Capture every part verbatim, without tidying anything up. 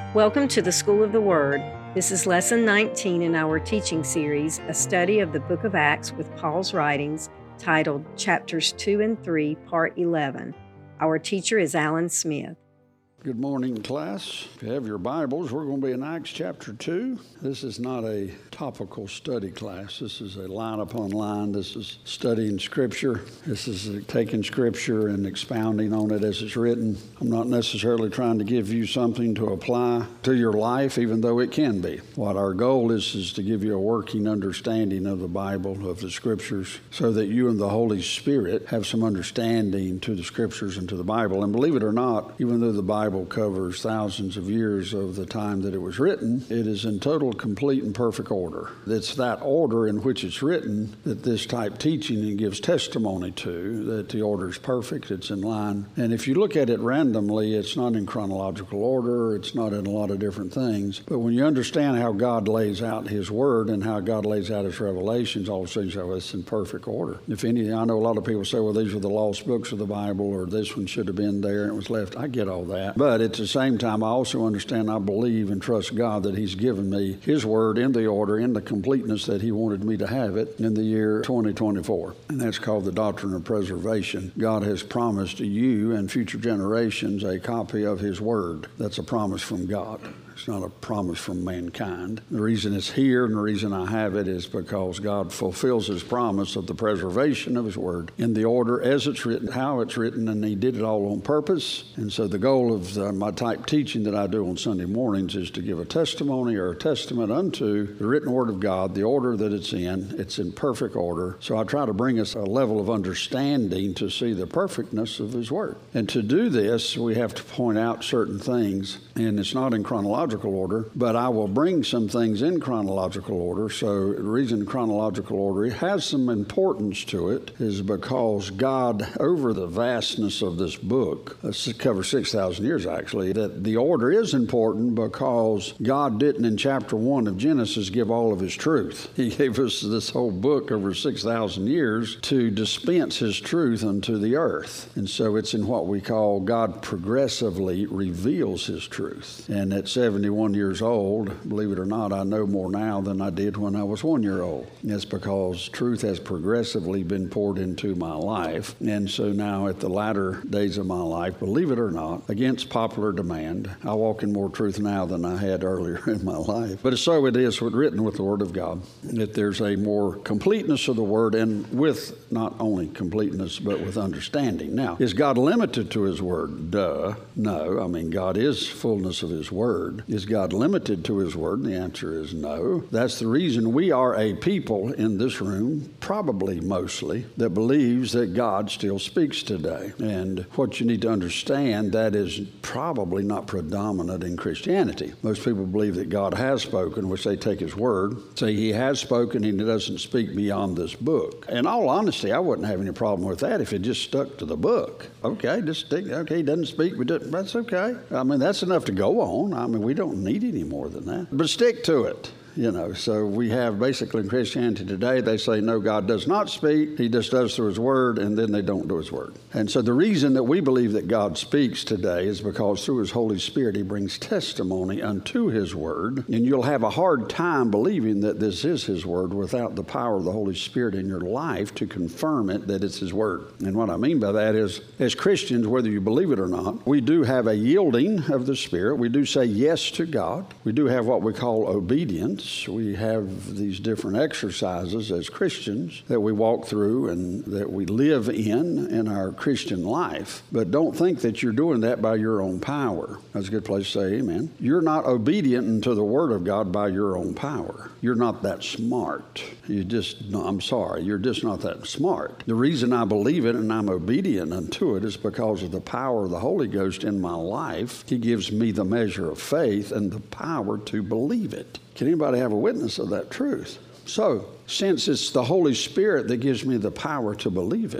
Welcome to the School of the Word. This is Lesson nineteen in our teaching series, a study of the book of Acts with Paul's writings, titled Chapters two and three, Part eleven. Our teacher is Alan Smith. Good morning, class. If you have your Bibles, we're going to be in Acts chapter two. This is not a topical study class. This is a line upon line. This is studying Scripture. This is taking Scripture and expounding on it as it's written. I'm not necessarily trying to give you something to apply to your life, even though it can be. What our goal is, is to give you a working understanding of the Bible, of the Scriptures, so that you and the Holy Spirit have some understanding to the Scriptures and to the Bible. And believe it or not, even though the Bible covers thousands of years of the time that it was written, it is in total, complete, and perfect order. It's that order in which it's written that this type teaching gives testimony to, that the order is perfect, it's in line. And if you look at it randomly, it's not in chronological order, it's not in a lot of different things. But when you understand how God lays out His Word and how God lays out His revelations, all of a sudden you say, well, it's in perfect order. If any, I know a lot of people say, well, these are the lost books of the Bible, or this one should have been there and it was left. I get all that. But at the same time, I also understand, I believe and trust God that He's given me His Word in the order, in the completeness that He wanted me to have it in the year twenty twenty-four. And that's called the doctrine of preservation. God has promised you and future generations a copy of His Word. That's a promise from God. It's not a promise from mankind. The reason it's here and the reason I have it is because God fulfills His promise of the preservation of His Word in the order as it's written, how it's written, and He did it all on purpose. And so the goal of the, my type teaching that I do on Sunday mornings is to give a testimony or a testament unto the written Word of God, the order that it's in. It's in perfect order. So I try to bring us a level of understanding to see the perfectness of His Word. And to do this, we have to point out certain things, and it's not in chronological order, but I will bring some things in chronological order. So the reason chronological order has some importance to it is because God, over the vastness of this book, this covers six thousand years actually, that the order is important because God didn't in chapter one of Genesis give all of His truth. He gave us this whole book over six thousand years to dispense His truth unto the earth. And so it's in what we call God progressively reveals His truth. And at seventy-one years old, believe it or not, I know more now than I did when I was one year old. That's because truth has progressively been poured into my life. And so now at the latter days of my life, believe it or not, against popular demand, I walk in more truth now than I had earlier in my life. But so it is written with the Word of God, that there's a more completeness of the Word, and with not only completeness, but with understanding. Now, is God limited to His Word? Duh. No. I mean, God is fullness of His Word. Is God limited to His Word? And the answer is no. That's the reason we are a people in this room, probably mostly, that believes that God still speaks today. And what you need to understand, that is probably not predominant in Christianity. Most people believe that God has spoken, which they take His word, say He has spoken and He doesn't speak beyond this book. In all honesty, I wouldn't have any problem with that if it just stuck to the book. Okay, just stick, okay, He doesn't speak, but that's okay. I mean, that's enough to go on. I mean, we don't need any more than that. But stick to it. You know, so we have basically in Christianity today, they say, no, God does not speak. He just does through His Word, and then they don't do His Word. And so the reason that we believe that God speaks today is because through His Holy Spirit, He brings testimony unto His Word. And you'll have a hard time believing that this is His Word without the power of the Holy Spirit in your life to confirm it that it's His Word. And what I mean by that is, as Christians, whether you believe it or not, we do have a yielding of the Spirit. We do say yes to God. We do have what we call obedience. We have these different exercises as Christians that we walk through and that we live in in our Christian life. But don't think that you're doing that by your own power. That's a good place to say amen. You're not obedient to the Word of God by your own power. You're not that smart. You just, no, I'm sorry, you're just not that smart. The reason I believe it and I'm obedient unto it is because of the power of the Holy Ghost in my life. He gives me the measure of faith and the power to believe it. Can anybody have a witness of that truth? So, since it's the Holy Spirit that gives me the power to believe it,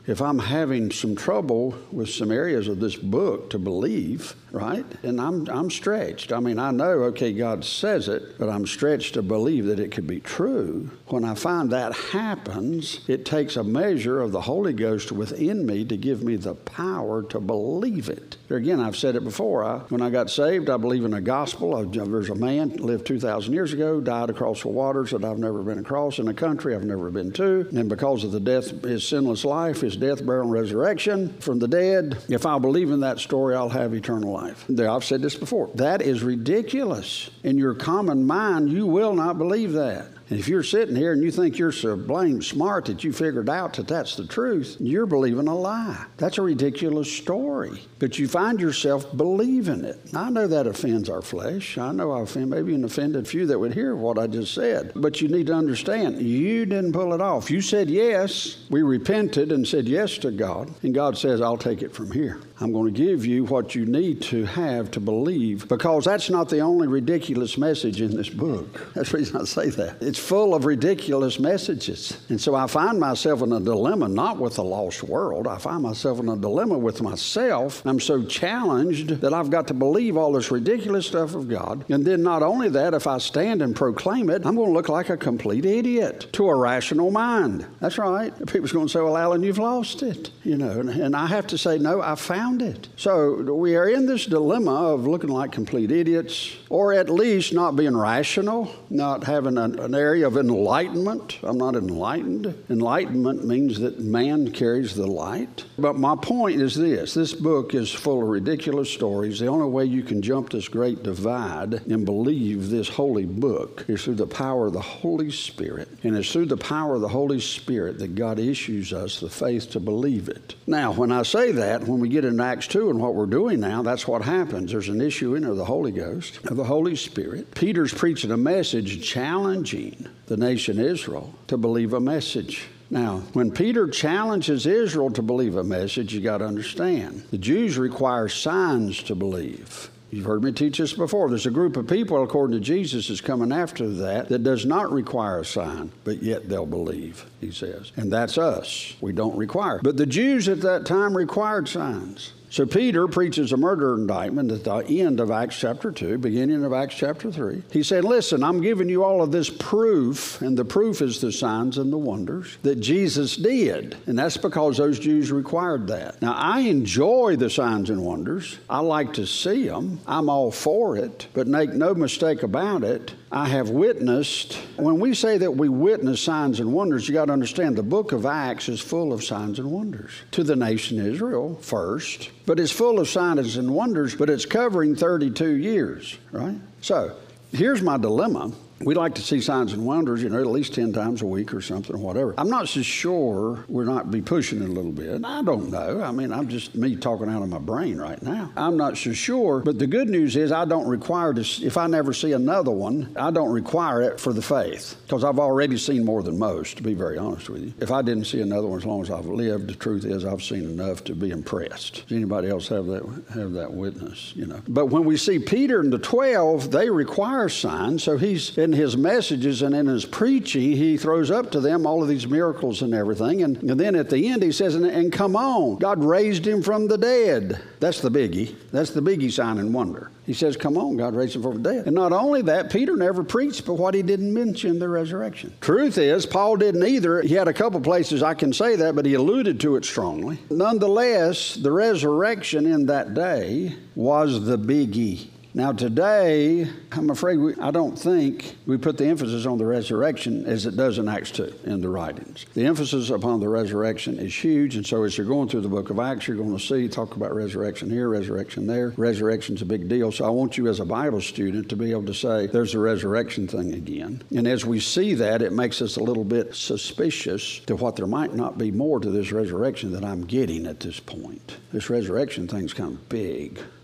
if I'm having some trouble with some areas of this book to believe, right? And I'm I'm stretched. I mean, I know, okay, God says it, but I'm stretched to believe that it could be true. When I find that happens, it takes a measure of the Holy Ghost within me to give me the power to believe it. There again, I've said it before. I, when I got saved, I believe in the gospel. I, there's a man lived two thousand years ago, died across the waters that I've never been across, in a country I've never been to. And because of the death, his sinless life, his death, burial, and resurrection from the dead, if I believe in that story, I'll have eternal life. There, I've said this before. That is ridiculous. In your common mind, you will not believe that. And if you're sitting here and you think you're so blame smart that you figured out that that's the truth, you're believing a lie. That's a ridiculous story. But you find yourself believing it. I know that offends our flesh. I know I offend maybe an offended few that would hear what I just said. But you need to understand, you didn't pull it off. You said yes. We repented and said yes to God. And God says, I'll take it from here. I'm going to give you what you need to have to believe, because that's not the only ridiculous message in this book. That's the reason I say that. It's full of ridiculous messages. And so I find myself in a dilemma, not with the lost world. I find myself in a dilemma with myself. I'm so challenged that I've got to believe all this ridiculous stuff of God. And then not only that, if I stand and proclaim it, I'm going to look like a complete idiot to a rational mind. That's right. People's going to say, well, Alan, you've lost it. You know, and, and I have to say, no, I found it. So we are in this dilemma of looking like complete idiots, or at least not being rational, not having an, an area of enlightenment. I'm not enlightened. Enlightenment means that man carries the light. But my point is this. This book is full of ridiculous stories. The only way you can jump this great divide and believe this holy book is through the power of the Holy Spirit. And it's through the power of the Holy Spirit that God issues us the faith to believe it. Now, when I say that, when we get into Acts two and what we're doing now, that's what happens. There's an issue in of the Holy Ghost, of the Holy Spirit. Peter's preaching a message challenging the nation Israel to believe a message. Now, when Peter challenges Israel to believe a message, you got to understand, the Jews require signs to believe. You've heard me teach this before. There's a group of people, according to Jesus, is coming after that, that does not require a sign, but yet they'll believe, he says. And that's us. We don't require. But the Jews at that time required signs. So Peter preaches a murder indictment at the end of Acts chapter two, beginning of Acts chapter three. He said, listen, I'm giving you all of this proof, and the proof is the signs and the wonders that Jesus did. And that's because those Jews required that. Now, I enjoy the signs and wonders. I like to see them. I'm all for it. But make no mistake about it, I have witnessed. When we say that we witness signs and wonders, you got to understand the book of Acts is full of signs and wonders. To the nation Israel first, but it's full of signs and wonders, but it's covering thirty-two years, right? So here's my dilemma. We like to see signs and wonders, you know, at least ten times a week or something, or whatever. I'm not so sure we're not be pushing it a little bit. I don't know. I mean, I'm just me talking out of my brain right now. I'm not so sure. But the good news is I don't require to, if I never see another one, I don't require it for the faith. Because I've already seen more than most, to be very honest with you. If I didn't see another one as long as I've lived, the truth is I've seen enough to be impressed. Does anybody else have that, have that witness, you know? But when we see Peter and the twelve, they require signs. So he's in his messages and in his preaching, he throws up to them all of these miracles and everything. And, and then at the end, he says, and, and come on, God raised him from the dead. That's the biggie. That's the biggie sign and wonder. He says, come on, God raised him from the dead. And not only that, Peter never preached but what he didn't mention, the resurrection. Truth is, Paul didn't either. He had a couple places I can say that, but he alluded to it strongly. Nonetheless, the resurrection in that day was the biggie. Now today, I'm afraid we, I don't think we put the emphasis on the resurrection as it does in Acts two in the writings. The emphasis upon the resurrection is huge, and so as you're going through the book of Acts, you're going to see, talk about resurrection here, resurrection there. Resurrection's a big deal, so I want you as a Bible student to be able to say, there's the resurrection thing again. And as we see that, it makes us a little bit suspicious to what there might not be more to this resurrection that I'm getting at this point. This resurrection thing's kind of big.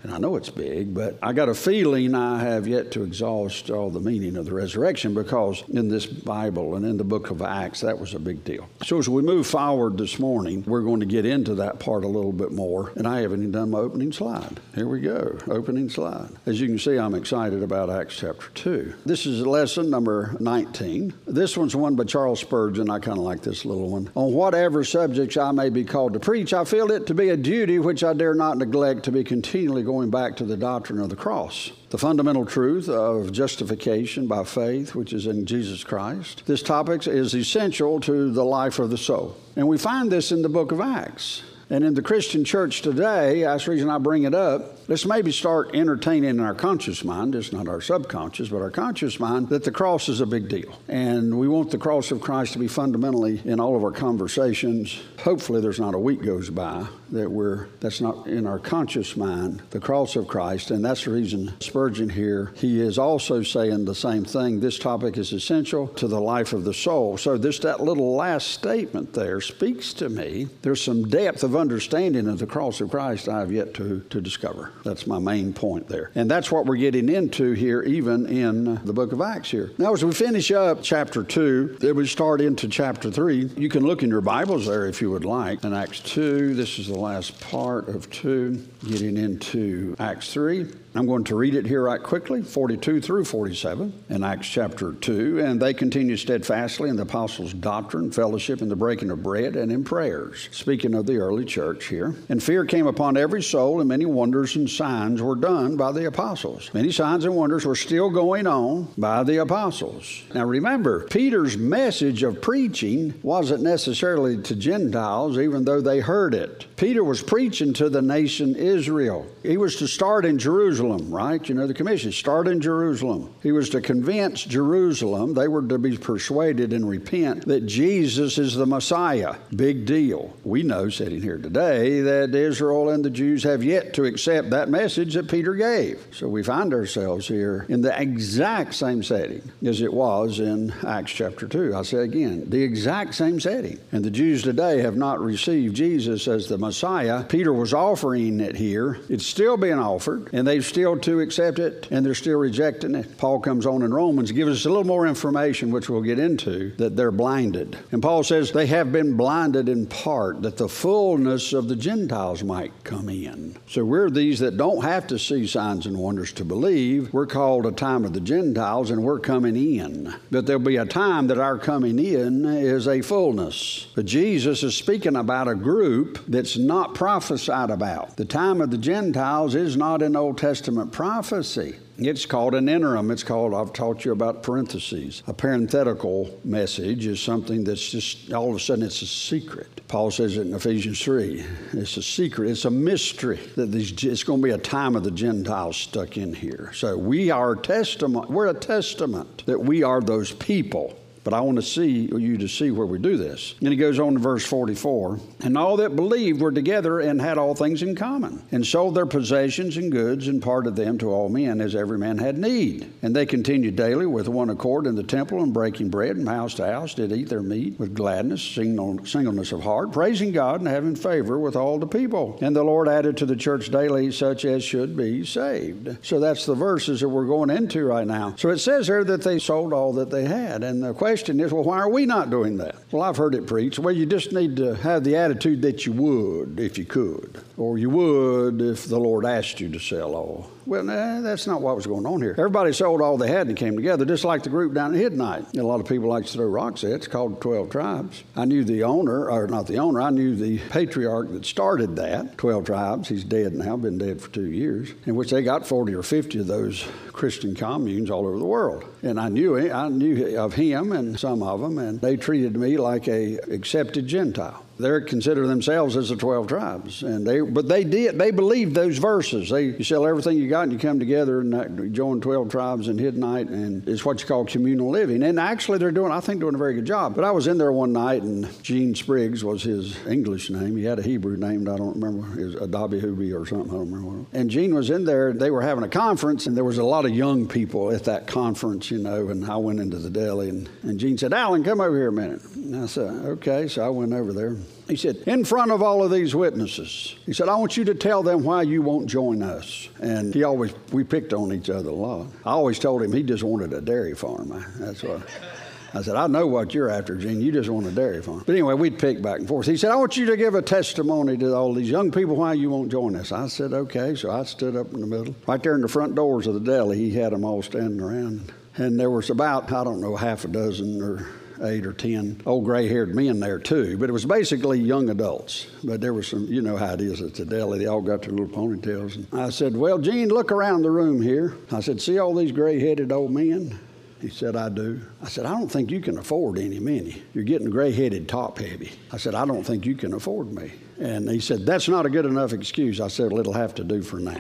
And I know it's big, but I got a feeling I have yet to exhaust all the meaning of the resurrection, because in this Bible and in the book of Acts, that was a big deal. So as we move forward this morning, we're going to get into that part a little bit more. And I haven't even done my opening slide. Here we go, opening slide. As you can see, I'm excited about Acts chapter two. This is lesson number nineteen. This one's one by Charles Spurgeon. I kind of like this little one. On whatever subjects I may be called to preach, I feel it to be a duty which I dare not neglect to be continually going back to the doctrine of the cross, the fundamental truth of justification by faith, which is in Jesus Christ. This topic is essential to the life of the soul. And we find this in the book of Acts. And in the Christian church today, that's the reason I bring it up, let's maybe start entertaining in our conscious mind, it's not our subconscious, but our conscious mind, that the cross is a big deal. And we want the cross of Christ to be fundamentally in all of our conversations. Hopefully there's not a week goes by that we're, that's not in our conscious mind, the cross of Christ. And that's the reason Spurgeon here, he is also saying the same thing. This topic is essential to the life of the soul. So this, that little last statement there speaks to me. There's some depth of understanding of the cross of Christ I have yet to, to discover. That's my main point there. And that's what we're getting into here, even in the book of Acts here. Now, as we finish up chapter two, then we start into chapter three. You can look in your Bibles there if you would like. In Acts two, this is the last part of two, getting into Acts three. I'm going to read it here right quickly, forty-two through forty-seven in Acts chapter two. And they continued steadfastly in the apostles' doctrine, fellowship, in the breaking of bread, and in prayers. Speaking of the early church here. And fear came upon every soul, and many wonders and signs were done by the apostles. Many signs and wonders were still going on by the apostles. Now remember, Peter's message of preaching wasn't necessarily to Gentiles, even though they heard it. Peter was preaching to the nation Israel. He was to start in Jerusalem, right? You know the commission, start in Jerusalem. He was to convince Jerusalem, they were to be persuaded and repent that Jesus is the Messiah. Big deal. We know, sitting here today, that Israel and the Jews have yet to accept that message that Peter gave. So we find ourselves here in the exact same setting as it was in Acts chapter two. I say again, the exact same setting. And the Jews today have not received Jesus as the Messiah. Peter was offering it here. It's still being offered, and they've still to accept it, and they're still rejecting it. Paul comes on in Romans, gives us a little more information, which we'll get into, that they're blinded. And Paul says they have been blinded in part, that the fullness of the Gentiles might come in. So we're these that don't have to see signs and wonders to believe. We're called a time of the Gentiles, and we're coming in. But there'll be a time that our coming in is a fullness. But Jesus is speaking about a group that's not prophesied about. The time of the Gentiles is not an Old Testament prophecy. It's called an interim. It's called, I've taught you about parentheses. A parenthetical message is something that's just, all of a sudden it's a secret. Paul says it in Ephesians three. It's a secret. It's a mystery. That these, it's going to be a time of the Gentiles stuck in here. So we are testament. We're a testament that we are those people. But I want to see you to see where we do this. And he goes on to verse forty-four. And all that believed were together and had all things in common, and sold their possessions and goods, and parted them to all men as every man had need. And they continued daily with one accord in the temple, and breaking bread, and house to house did eat their meat with gladness, singleness of heart, praising God and having favor with all the people. And the Lord added to the church daily such as should be saved. So that's the verses that we're going into right now. So it says there that they sold all that they had. And the question question is, well, why are we not doing that? Well, I've heard it preached. Well, you just need to have the attitude that you would if you could, or you would if the Lord asked you to sell all. Well, nah, that's not what was going on here. Everybody sold all they had and came together, just like the group down at Hiddenite. A lot of people like to throw rocks at it. It's called twelve Tribes. I knew the owner, or not the owner, I knew the patriarch that started that, twelve Tribes. He's dead now, been dead for two years, in which they got forty or fifty of those Christian communes all over the world. And I knew it, I knew of him and some of them, and they treated me like a accepted Gentile. They consider themselves as the twelve tribes, and they but they did they believed those verses. They you sell everything you got and you come together and join twelve tribes in Hiddenite, and it's what you call communal living. And actually, they're doing I think doing a very good job. But I was in there one night, and Gene Spriggs was his English name. He had a Hebrew name. I don't remember. It was Adabi Hubi or something. I don't remember what it was. And Gene was in there. They were having a conference, and there was a lot of young people at that conference, you know. And I went into the deli, and, and Gene said, "Alan, come over here a minute." And I said, "Okay." So I went over there. He said, in front of all of these witnesses, he said, I want you to tell them why you won't join us. And he always, we picked on each other a lot. I always told him he just wanted a dairy farm. That's what I said, I know what you're after, Gene. You just want a dairy farm. But anyway, we'd pick back and forth. He said, I want you to give a testimony to all these young people why you won't join us. I said, okay. So I stood up in the middle. Right there in the front doors of the deli, he had them all standing around. And there was about, I don't know, half a dozen or eight or ten old gray-haired men there too. But it was basically young adults. But there was some, you know how it is at the deli. They all got their little ponytails. And I said, well, Gene, look around the room here. I said, see all these gray-headed old men? He said, I do. I said, I don't think you can afford any many. You're getting gray-headed top-heavy. I said, I don't think you can afford me. And he said, that's not a good enough excuse. I said, well, it'll have to do for now.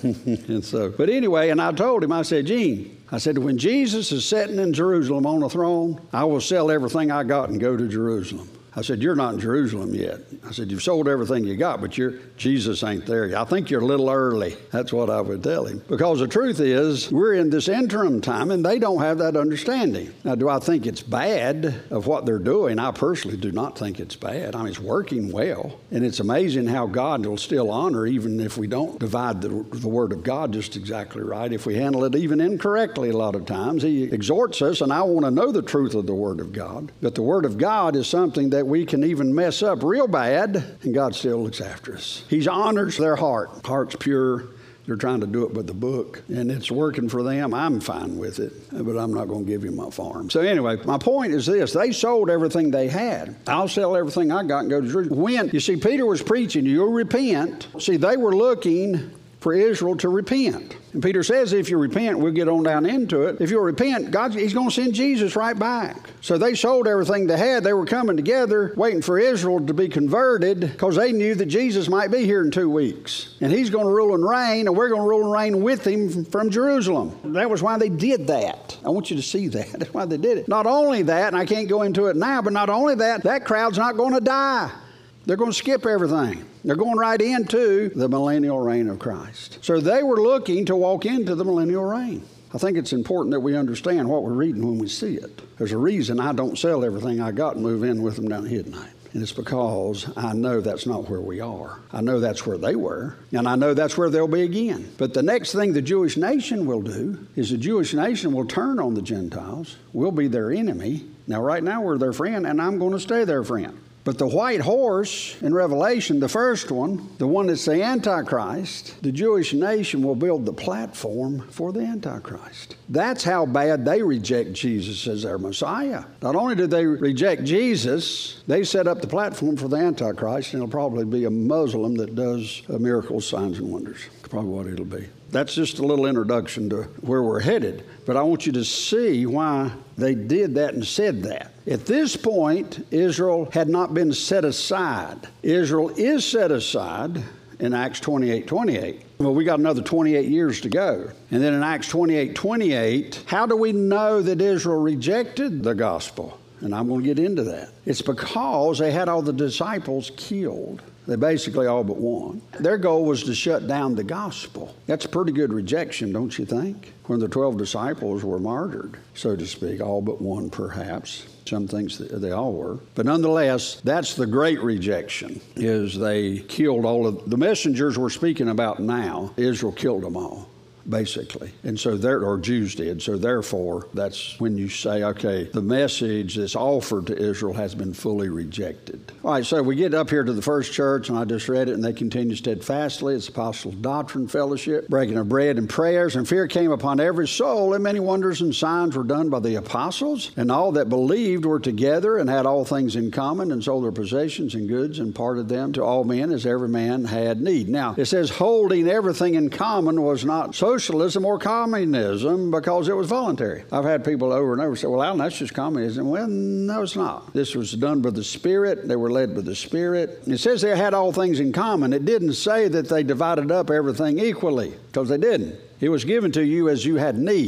And so, but anyway, and I told him, I said, Gene, I said, when Jesus is sitting in Jerusalem on a throne, I will sell everything I got and go to Jerusalem. I said, you're not in Jerusalem yet. I said, you've sold everything you got, but you're, Jesus ain't there yet. I think you're a little early. That's what I would tell him. Because the truth is, we're in this interim time, and they don't have that understanding. Now, do I think it's bad of what they're doing? I personally do not think it's bad. I mean, it's working well. And it's amazing how God will still honor, even if we don't divide the, the Word of God just exactly right. If we handle it even incorrectly a lot of times, He exhorts us, and I want to know the truth of the Word of God. But the Word of God is something that we can even mess up real bad, and God still looks after us. He honors their heart. Heart's pure. They're trying to do it with the book, and it's working for them. I'm fine with it, but I'm not going to give you my farm. So anyway, my point is this. They sold everything they had. I'll sell everything I got and go to Jerusalem. When, you see, Peter was preaching, you'll repent. See, they were looking for Israel to repent. And Peter says, if you repent, we'll get on down into it. If you'll repent, God, He's going to send Jesus right back. So they sold everything they had. They were coming together, waiting for Israel to be converted, because they knew that Jesus might be here in two weeks. And He's going to rule and reign, and we're going to rule and reign with Him from Jerusalem. That was why they did that. I want you to see that. That's why they did it. Not only that, and I can't go into it now, but not only that, that crowd's not going to die. They're going to skip everything. They're going right into the millennial reign of Christ. So they were looking to walk into the millennial reign. I think it's important that we understand what we're reading when we see it. There's a reason I don't sell everything I got and move in with them down to Hiddenite. And it's because I know that's not where we are. I know that's where they were, and I know that's where they'll be again. But the next thing the Jewish nation will do is the Jewish nation will turn on the Gentiles. We'll be their enemy. Now, right now, we're their friend, and I'm going to stay their friend. But the white horse in Revelation, the first one, the one that's the Antichrist, the Jewish nation will build the platform for the Antichrist. That's how bad they reject Jesus as their Messiah. Not only did they reject Jesus, they set up the platform for the Antichrist, and it'll probably be a Muslim that does miracles, signs, and wonders. Probably what it'll be. That's just a little introduction to where we're headed. But I want you to see why they did that and said that. At this point, Israel had not been set aside. Israel is set aside in Acts twenty-eight twenty-eight. Well, we got another twenty-eight years to go. And then in Acts twenty-eight twenty-eight, how do we know that Israel rejected the gospel? And I'm going to get into that. It's because they had all the disciples killed. They basically all but one. Their goal was to shut down the gospel. That's a pretty good rejection, don't you think? When the twelve disciples were martyred, so to speak, all but one perhaps. Some things they all were. But nonetheless, that's the great rejection, is they killed all of the messengers we're speaking about now. Israel killed them all. Basically. And so there, or Jews did. So therefore, that's when you say, okay, the message that's offered to Israel has been fully rejected. All right, so we get up here to the first church, and I just read it, and they continue steadfastly. It's apostles' doctrine, fellowship, breaking of bread, and prayers. And fear came upon every soul, and many wonders and signs were done by the apostles. And all that believed were together and had all things in common, and sold their possessions and goods, and parted them to all men as every man had need. Now, it says holding everything in common was not so socialism or communism, because it was voluntary. I've had people over and over say, well, Alan, that's just communism. Well, no, it's not. This was done by the Spirit. They were led by the Spirit. It says they had all things in common. It didn't say that they divided up everything equally, because they didn't. It was given to you as you had need.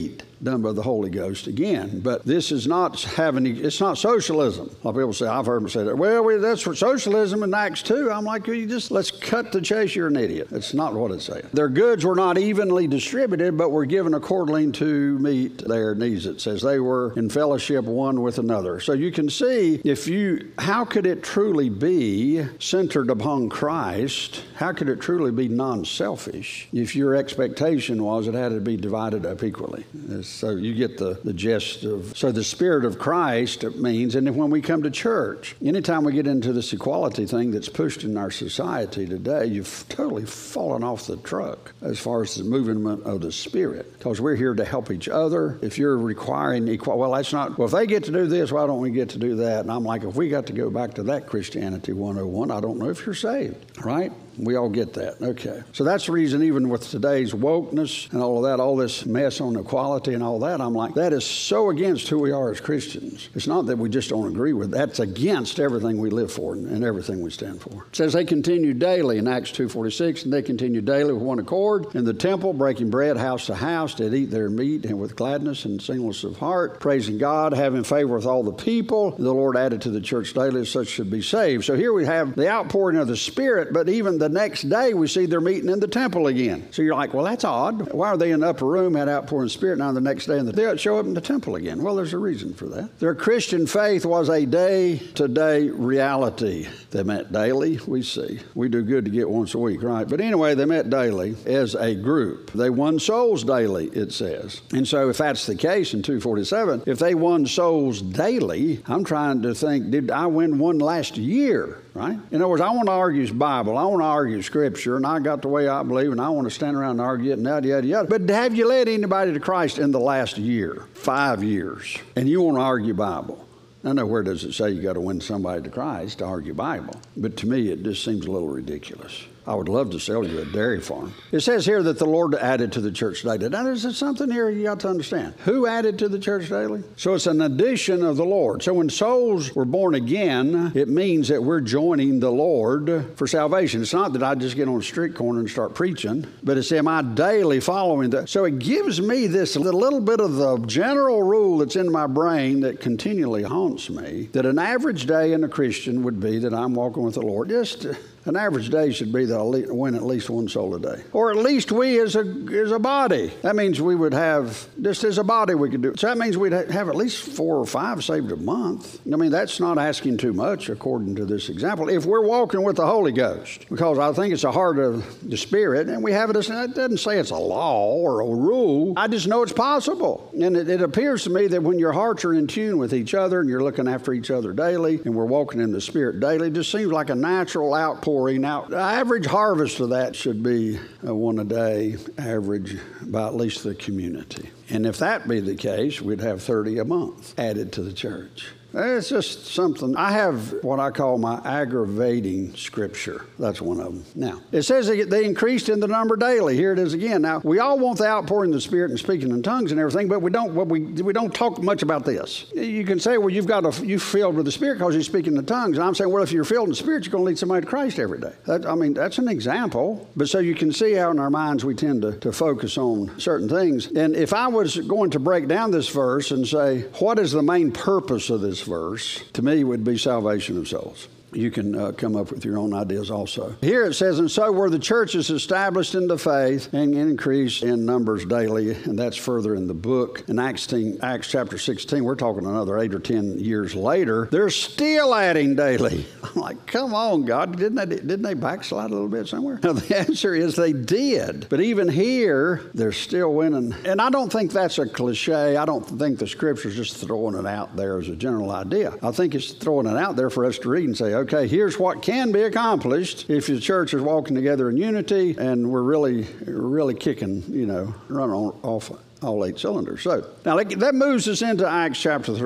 done by the Holy Ghost again. But this is not having, it's not socialism. A lot of people say, I've heard them say that, well, we, that's for socialism in Acts two. I'm like, well, you just, let's cut the chase, you're an idiot. That's not what it's saying. Their goods were not evenly distributed, but were given according to meet their needs. It says they were in fellowship one with another. So you can see, if you, how could it truly be centered upon Christ? How could it truly be non-selfish if your expectation was it had to be divided up equally? So you get the, the gist of, so the Spirit of Christ means, and when we come to church, anytime we get into this equality thing that's pushed in our society today, you've totally fallen off the truck as far as the movement of the Spirit, because we're here to help each other. If you're requiring equality, well, that's not, well, if they get to do this, why don't we get to do that? And I'm like, if we got to go back to that Christianity one oh one, I don't know if you're saved, right? We all get that. Okay. So that's the reason, even with today's wokeness and all of that, all this mess on equality and all that, I'm like, that is so against who we are as Christians. It's not that we just don't agree with it. That's against everything we live for and everything we stand for. It says they continued daily in Acts two forty-six, and they continued daily with one accord in the temple, breaking bread house to house, did eat their meat, and with gladness and singleness of heart, praising God, having favor with all the people. The Lord added to the church daily as such should be saved. So here we have the outpouring of the Spirit, but even the next day we see they're meeting in the temple again. So you're like, well, that's odd. Why are they in the upper room, had outpouring of the Spirit, now the next day and they show up in the temple again? Well, there's a reason for that. Their Christian faith was a day-to-day reality. They met daily, we see. We do good to get once a week, right? But anyway, they met daily as a group. They won souls daily, it says. And so if that's the case in two forty-seven, if they won souls daily, I'm trying to think, did I win one last year? Right? In other words, I want to argue Bible, I want to argue Scripture, and I got the way I believe, and I want to stand around and argue it, and yada, yada, yada. But have you led anybody to Christ in the last year, five years, and you want to argue Bible? I know where does it say you got to win somebody to Christ to argue Bible, but to me it just seems a little ridiculous. I would love to sell you a dairy farm. It says here that the Lord added to the church daily. Now, there's something here you got to understand. Who added to the church daily? So it's an addition of the Lord. So when souls were born again, it means that we're joining the Lord for salvation. It's not that I just get on a street corner and start preaching, but it's am I daily following that. So it gives me this little bit of the general rule that's in my brain that continually haunts me, that an average day in a Christian would be that I'm walking with the Lord. Just an average day should be that I'll win at least one soul a day. Or at least we as a as a body. That means we would have, just as a body we could do it. So that means we'd have at least four or five saved a month. I mean, that's not asking too much according to this example. If we're walking with the Holy Ghost, because I think it's a heart of the Spirit, and we have it as, it doesn't say it's a law or a rule. I just know it's possible. And it, it appears to me that when your hearts are in tune with each other and you're looking after each other daily and we're walking in the Spirit daily, it just seems like a natural outpouring. Now, the average harvest of that should be a one a day average by at least the community. And if that be the case, we'd have thirty a month added to the church. It's just something. I have what I call my aggravating scripture. That's one of them. Now, it says they increased in the number daily. Here it is again. Now, we all want the outpouring of the Spirit and speaking in tongues and everything, but we don't what we we don't talk much about this. You can say, well, you've got a, you filled with the Spirit because you're speaking in tongues. And I'm saying, well, if you're filled in the Spirit, you're going to lead somebody to Christ every day. That, I mean, that's an example. But so you can see how in our minds we tend to, to focus on certain things. And if I was going to break down this verse and say, what is the main purpose of this verse, to me would be salvation of souls. You can uh, come up with your own ideas also. Here it says, and so were the churches established in the faith and increased in numbers daily. And that's further in the book. In Acts, Acts chapter sixteen, we're talking another eight or ten years later. They're still adding daily. I'm like, come on, God. Didn't they, didn't they backslide a little bit somewhere? Now, the answer is they did. But even here, they're still winning. And I don't think that's a cliche. I don't think the Scripture's just throwing it out there as a general idea. I think it's throwing it out there for us to read and say, okay, Okay, here's what can be accomplished if the church is walking together in unity and we're really, really kicking, you know, running on, off all eight cylinders. So now that moves us into Acts chapter three.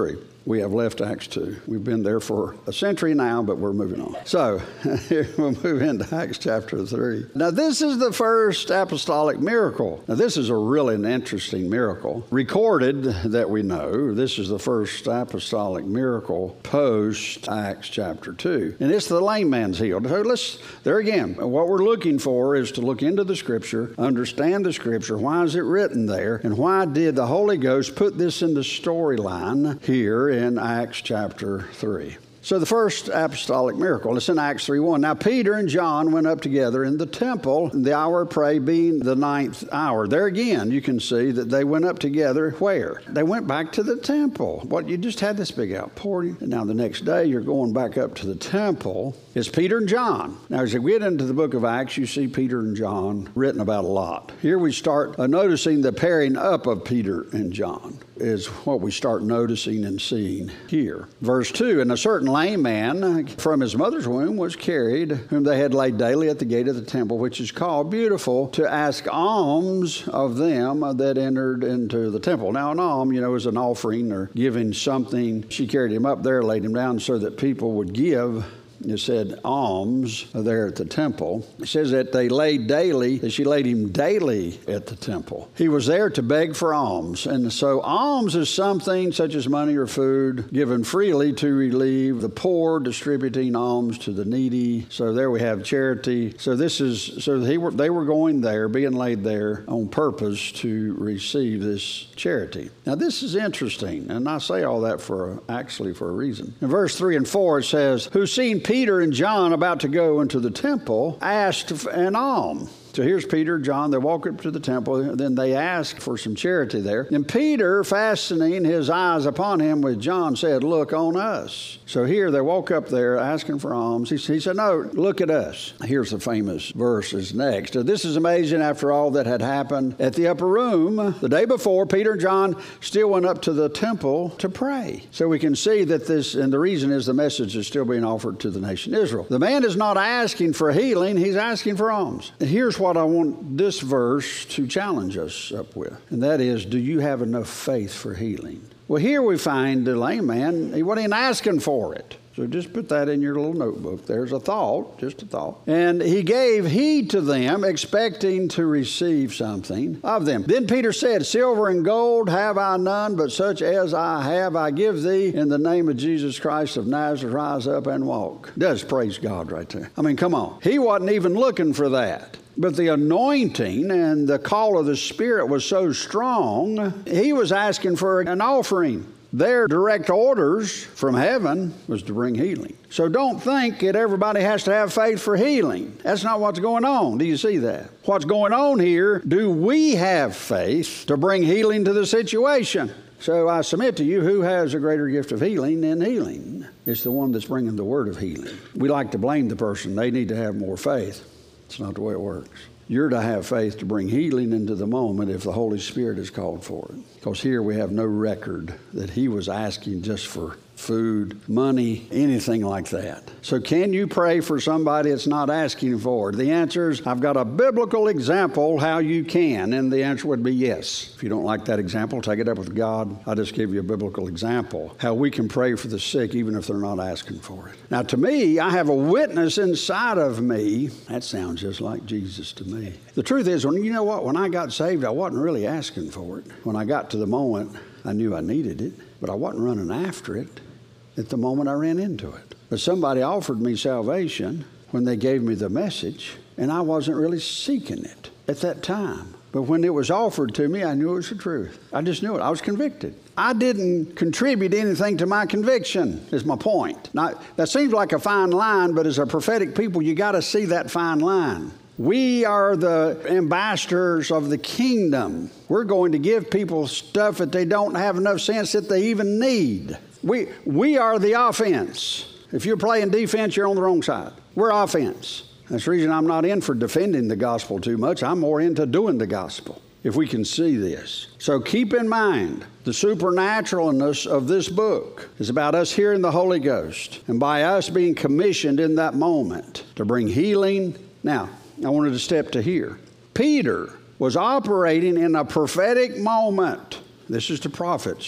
We have left Acts two. We've been there for a century now, but we're moving on. So we'll move into Acts chapter three. Now this is the first apostolic miracle. Now this is a really an interesting miracle. Recorded that we know, this is the first apostolic miracle post Acts chapter two. And it's the lame man's healed. So let's, there again, what we're looking for is to look into the Scripture, understand the Scripture. Why is it written there? And why did the Holy Ghost put this in the storyline here in Acts chapter three? So the first apostolic miracle, it's in Acts three one. Now Peter and John went up together in the temple, the hour of prayer being the ninth hour. There again, you can see that they went up together where? They went back to the temple. What, you just had this big outpouring, and now the next day you're going back up to the temple. It's Peter and John. Now as you get into the book of Acts, you see Peter and John written about a lot. Here we start uh, noticing the pairing up of Peter and John is what we start noticing and seeing here. Verse two, and a certain lame man from his mother's womb was carried, whom they had laid daily at the gate of the temple, which is called Beautiful, to ask alms of them that entered into the temple. Now an alms, you know, is an offering or giving something. She carried him up there, laid him down so that people would give. It said alms there at the temple. It says that they laid daily, that she laid him daily at the temple. He was there to beg for alms. And so alms is something such as money or food given freely to relieve the poor, distributing alms to the needy. So there we have charity. So this is, so he were, they were going there, being laid there on purpose to receive this charity. Now this is interesting. And I say all that for, actually for a reason. In verse three and four it says, who seeing Peter and John about to go into the temple, asked an alms. So here's Peter, John, they walk up to the temple, then they ask for some charity there. And Peter, fastening his eyes upon him with John, said, look on us. So here they walk up there asking for alms. He, he said, no, look at us. Here's the famous verses next. This is amazing after all that had happened. At the upper room, the day before, Peter and John still went up to the temple to pray. So we can see that this, and the reason is the message is still being offered to the nation Israel. The man is not asking for healing, he's asking for alms. And here's what I want this verse to challenge us up with, and that is, do you have enough faith for healing? Well, here we find the lame man, he wasn't even asking for it. So just put that in your little notebook. There's a thought, just a thought. And he gave heed to them, expecting to receive something of them. Then Peter said, silver and gold have I none, but such as I have I give thee. In the name of Jesus Christ of Nazareth, rise up and walk. Does praise God right there. I mean, come on. He wasn't even looking for that. But the anointing and the call of the Spirit was so strong, he was asking for an offering. Their direct orders from heaven was to bring healing. So don't think that everybody has to have faith for healing. That's not what's going on. Do you see that? What's going on here, do we have faith to bring healing to the situation? So I submit to you, who has a greater gift of healing than healing? It's the one that's bringing the word of healing. We like to blame the person. They need to have more faith. It's not the way it works. You're to have faith to bring healing into the moment if the Holy Spirit is called for it. Because here we have no record that he was asking just for food, money, anything like that. So can you pray for somebody that's not asking for it? The answer is, I've got a biblical example how you can, and the answer would be yes. If you don't like that example, take it up with God. I'll just give you a biblical example, how we can pray for the sick even if they're not asking for it. Now to me, I have a witness inside of me. That sounds just like Jesus to me. The truth is, when you know what, when I got saved, I wasn't really asking for it. When I got to the moment, I knew I needed it, but I wasn't running after it at the moment I ran into it. But somebody offered me salvation when they gave me the message, and I wasn't really seeking it at that time. But when it was offered to me, I knew it was the truth. I just knew it. I was convicted. I didn't contribute anything to my conviction, is my point. Now, that seems like a fine line, but as a prophetic people, you got to see that fine line. We are the ambassadors of the kingdom. We're going to give people stuff that they don't have enough sense that they even need. We, we are the offense. If you're playing defense, you're on the wrong side. We're offense. That's the reason I'm not in for defending the gospel too much. I'm more into doing the gospel, if we can see this. So keep in mind, the supernaturalness of this book is about us hearing the Holy Ghost and by us being commissioned in that moment to bring healing. Now, I wanted to step to here. Peter was operating in a prophetic moment. This is to prophets.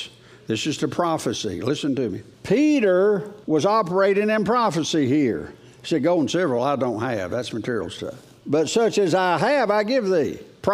This is the prophecy. Listen to me. Peter was operating in prophecy here. He said, gold and silver I don't have. That's material stuff. But such as I have, I give thee.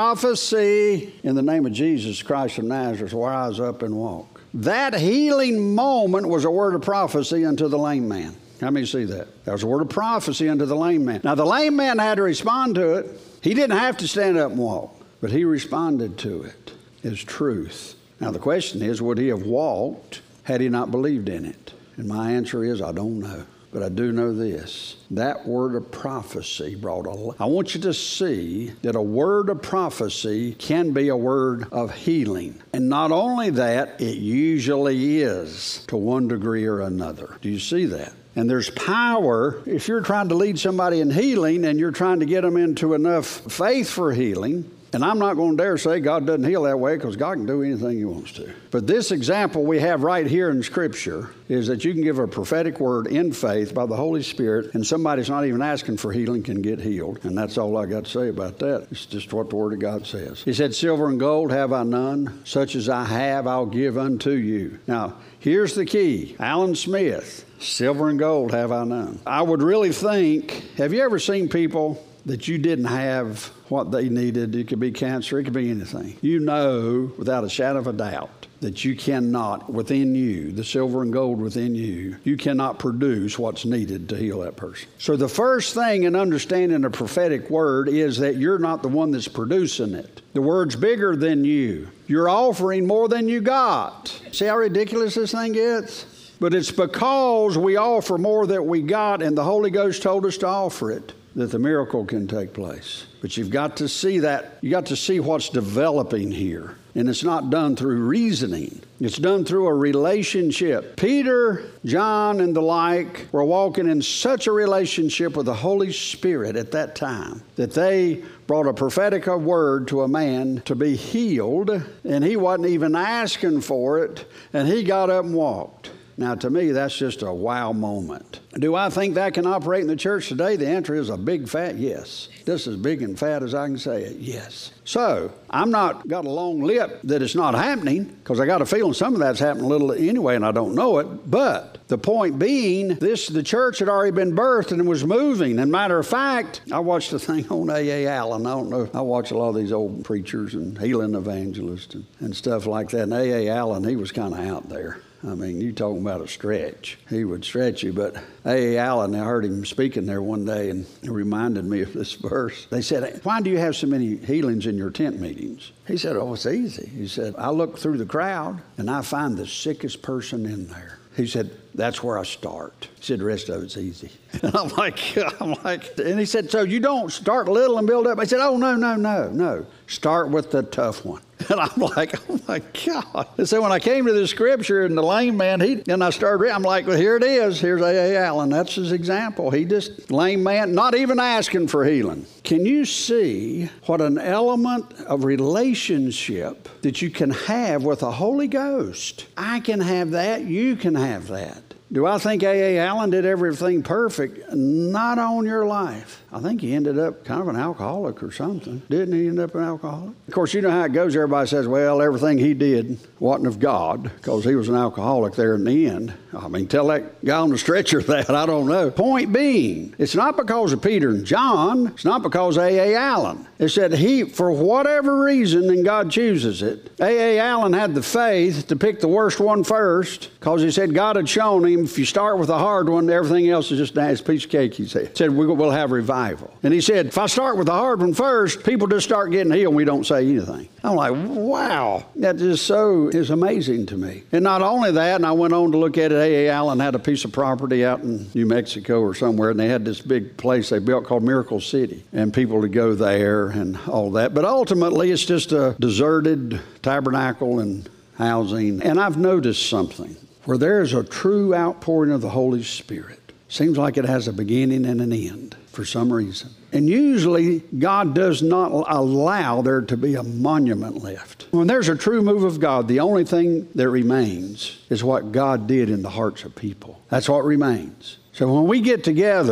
Prophecy in the name of Jesus Christ of Nazareth, rise up and walk. That healing moment was a word of prophecy unto the lame man. How many see that? That was a word of prophecy unto the lame man. Now, the lame man had to respond to it. He didn't have to stand up and walk, but he responded to it as truth. Now, the question is, would he have walked had he not believed in it? And my answer is, I don't know. But I do know this. That word of prophecy brought a... I want you to see that a word of prophecy can be a word of healing. And not only that, it usually is to one degree or another. Do you see that? And there's power. If you're trying to lead somebody in healing and you're trying to get them into enough faith for healing, and I'm not going to dare say God doesn't heal that way, because God can do anything he wants to. But this example we have right here in Scripture is that you can give a prophetic word in faith by the Holy Spirit, and somebody's not even asking for healing can get healed. And that's all I got to say about that. It's just what the Word of God says. He said, silver and gold have I none. Such as I have, I'll give unto you. Now, here's the key. Alan Smith, silver and gold have I none. I would really think, have you ever seen people that you didn't have what they needed? It could be cancer, it could be anything. You know, without a shadow of a doubt, that you cannot, within you, the silver and gold within you, you cannot produce what's needed to heal that person. So the first thing in understanding a prophetic word is that you're not the one that's producing it. The word's bigger than you. You're offering more than you got. See how ridiculous this thing gets? But it's because we offer more than we got, and the Holy Ghost told us to offer it, that the miracle can take place. But you've got to see that. You got to see what's developing here. And it's not done through reasoning. It's done through a relationship. Peter, John, and the like were walking in such a relationship with the Holy Spirit at that time that they brought a prophetic word to a man to be healed, and he wasn't even asking for it, and he got up and walked. Now, to me, that's just a wow moment. Do I think that can operate in the church today? The answer is a big fat yes. This is big and fat as I can say it, yes. So, I'm not got a long lip that it's not happening, because I got a feeling some of that's happening a little anyway, and I don't know it. But the point being, this the church had already been birthed and it was moving. And matter of fact, I watched a thing on A A Allen. I don't know. I watch a lot of these old preachers and healing evangelists and, and stuff like that. And A A Allen, he was kind of out there. I mean, you talking about a stretch. He would stretch you. But A A Allen, I heard him speaking there one day, and it reminded me of this verse. They said, why do you have so many healings in your tent meetings? He said, oh, it's easy. He said, I look through the crowd, and I find the sickest person in there. He said, that's where I start. He said, the rest of it's easy. And I'm like, I'm like, and he said, so you don't start little and build up? I said, oh, no, no, no, no. Start with the tough one. And I'm like, oh my God. And so when I came to this scripture and the lame man, he, and I started reading, I'm like, well, here it is. Here's A A Allen. That's his example. He just, lame man, not even asking for healing. Can you see what an element of relationship that you can have with the Holy Ghost? I can have that. You can have that. Do I think A A Allen did everything perfect? Not on your life. I think he ended up kind of an alcoholic or something. Didn't he end up an alcoholic? Of course, you know how it goes. Everybody says, well, everything he did wasn't of God, because he was an alcoholic there in the end. I mean, tell that guy on the stretcher that. I don't know. Point being, it's not because of Peter and John. It's not because of A A Allen. It's that he, for whatever reason, and God chooses it, A A Allen had the faith to pick the worst one first, because he said God had shown him, if you start with the hard one, everything else is just a nice piece of cake, he said. He said, we'll have revival. And he said, if I start with the hard one first, people just start getting healed and we don't say anything. I'm like, wow, that is so is amazing to me. And not only that, and I went on to look at it, A A Allen had a piece of property out in New Mexico or somewhere, and they had this big place they built called Miracle City, and people would go there and all that. But ultimately, it's just a deserted tabernacle and housing. And I've noticed something. Where there is a true outpouring of the Holy Spirit, seems like it has a beginning and an end for some reason. And usually, God does not allow there to be a monument left. When there's a true move of God, the only thing that remains is what God did in the hearts of people. That's what remains. So when we get together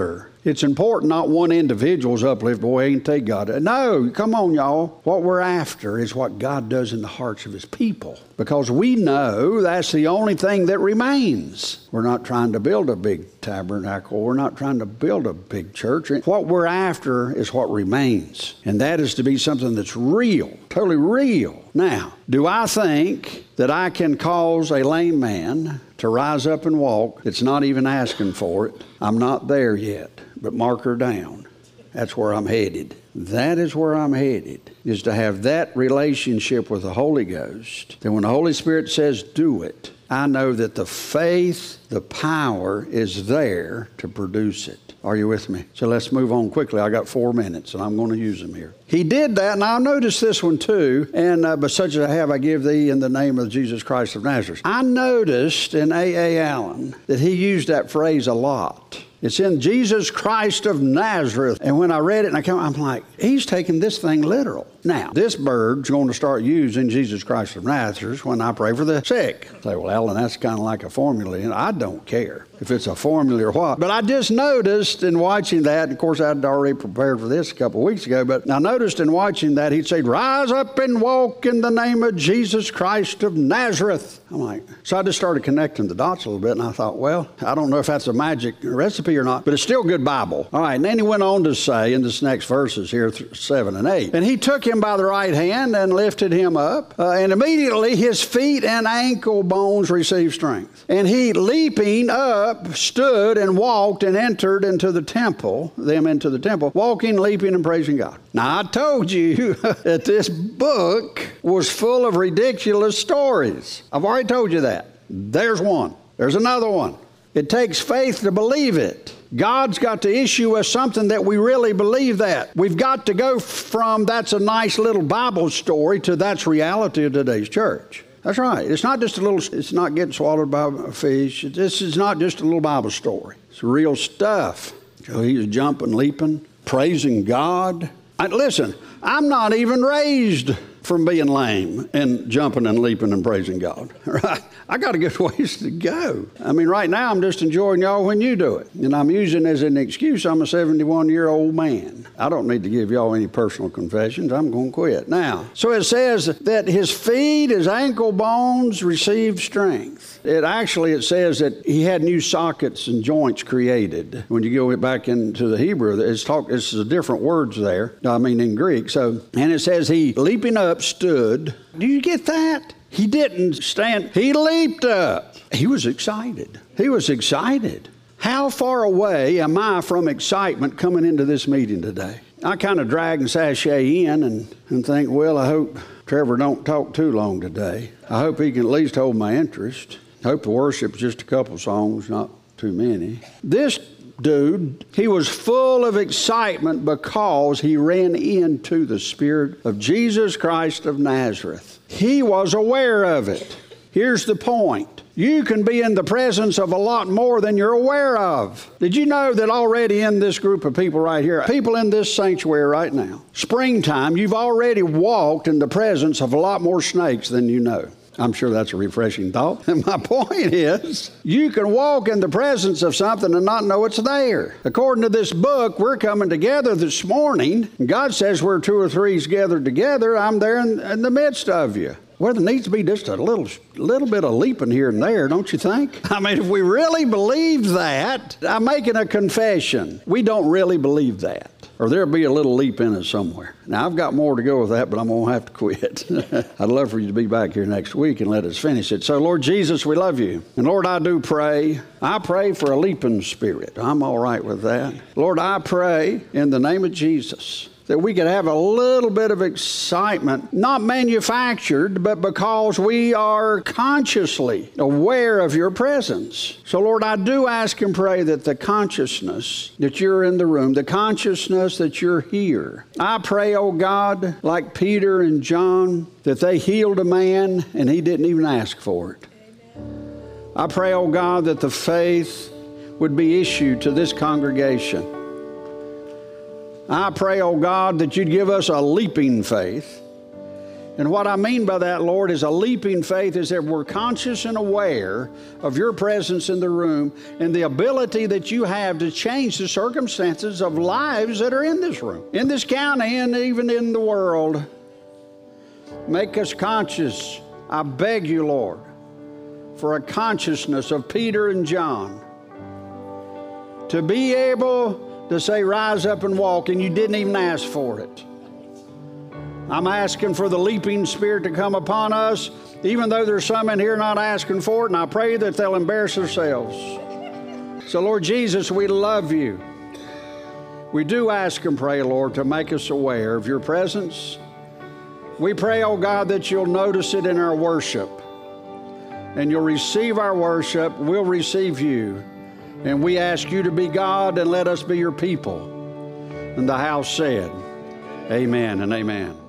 It's important not one individual's uplift. Boy, ain't they got it. No, come on, y'all. What we're after is what God does in the hearts of His people. Because we know that's the only thing that remains. We're not trying to build a big tabernacle. We're not trying to build a big church. What we're after is what remains. And that is to be something that's real, totally real. Now, do I think that I can cause a lame man to rise up and walk that's not even asking for it? I'm not there yet, but mark her down. That's where I'm headed. That is where I'm headed, is to have that relationship with the Holy Ghost. That when the Holy Spirit says do it, I know that the faith, the power is there to produce it. Are you with me? So let's move on quickly. I got four minutes, and I'm going to use them here. He did that, and I noticed this one too. And uh, but such as I have, I give thee in the name of Jesus Christ of Nazareth. I noticed in A A Allen that he used that phrase a lot. It's in Jesus Christ of Nazareth. And when I read it, and I come, I'm like, he's taking this thing literal. Now, this bird's going to start using Jesus Christ of Nazareth when I pray for the sick. I say, well, Alan, that's kind of like a formula. And I don't care if it's a formula or what. But I just noticed in watching that, and of course, I'd already prepared for this a couple of weeks ago, but I noticed in watching that, he'd say, rise up and walk in the name of Jesus Christ of Nazareth. I'm like, so I just started connecting the dots a little bit, and I thought, well, I don't know if that's a magic recipe or not, but it's still good Bible. All right, and then he went on to say in this next verses here, seven and eight, and he took him by the right hand and lifted him up, uh, and immediately his feet and ankle bones received strength. And he, leaping up, stood and walked and entered into the temple, them into the temple, walking, leaping, and praising God. Now, I told you that this book was full of ridiculous stories. I've already told you that. There's one. There's another one. It takes faith to believe it. God's got to issue us something that we really believe that. We've got to go from that's a nice little Bible story to that's reality of today's church. That's right. It's not just a little, it's not getting swallowed by a fish. This is not just a little Bible story. It's real stuff. So he's jumping, leaping, praising God. And listen, I'm not even raised from being lame and jumping and leaping and praising God. Right? I got a good ways to go. I mean, right now I'm just enjoying y'all when you do it. And I'm using as an excuse I'm a seventy-one-year-old man. I don't need to give y'all any personal confessions. I'm going to quit. Now, so it says that his feet, his ankle bones received strength. It actually, it says that he had new sockets and joints created. When you go back into the Hebrew, it's talk, it's a different words there. I mean, in Greek. So, and it says he, leaping up, stood. Do you get that? He didn't stand. He leaped up. He was excited. He was excited. How far away am I from excitement coming into this meeting today? I kind of drag and sashay in and, and think, well, I hope Trevor don't talk too long today. I hope he can at least hold my interest. I hope the worship's just a couple songs, not too many. This dude, he was full of excitement because he ran into the Spirit of Jesus Christ of Nazareth. He was aware of it. Here's the point. You can be in the presence of a lot more than you're aware of. Did you know that already in this group of people right here, people in this sanctuary right now, springtime, you've already walked in the presence of a lot more snakes than you know. I'm sure that's a refreshing thought. And my point is, you can walk in the presence of something and not know it's there. According to this book, we're coming together this morning. And God says where two or three is gathered together, I'm there in, in the midst of you. Well, there needs to be just a little, little bit of leaping here and there, don't you think? I mean, if we really believe that, I'm making a confession. We don't really believe that. Or there'll be a little leap in us somewhere. Now, I've got more to go with that, but I'm going to have to quit. I'd love for you to be back here next week and let us finish it. So, Lord Jesus, we love you. And, Lord, I do pray. I pray for a leaping spirit. I'm all right with that. Lord, I pray in the name of Jesus that we could have a little bit of excitement, not manufactured, but because we are consciously aware of your presence. So, Lord, I do ask and pray that the consciousness that you're in the room, the consciousness that you're here, I pray, oh God, like Peter and John, that they healed a man and he didn't even ask for it. I pray, oh God, that the faith would be issued to this congregation. I pray, oh God, that you'd give us a leaping faith And what I mean by that, Lord, is a leaping faith is that we're conscious and aware of your presence in the room and the ability that you have to change the circumstances of lives that are in this room, in this county, and even in the world. Make us conscious. I beg you, Lord, for a consciousness of Peter and John, to be able to say, rise up and walk, and you didn't even ask for it. I'm asking for the leaping spirit to come upon us, even though there's some in here not asking for it, and I pray that they'll embarrass themselves. So, Lord Jesus, we love you. We do ask and pray, Lord, to make us aware of your presence. We pray, oh God, that you'll notice it in our worship, and you'll receive our worship. We'll receive you, and we ask you to be God and let us be your people. And the house said, amen and amen.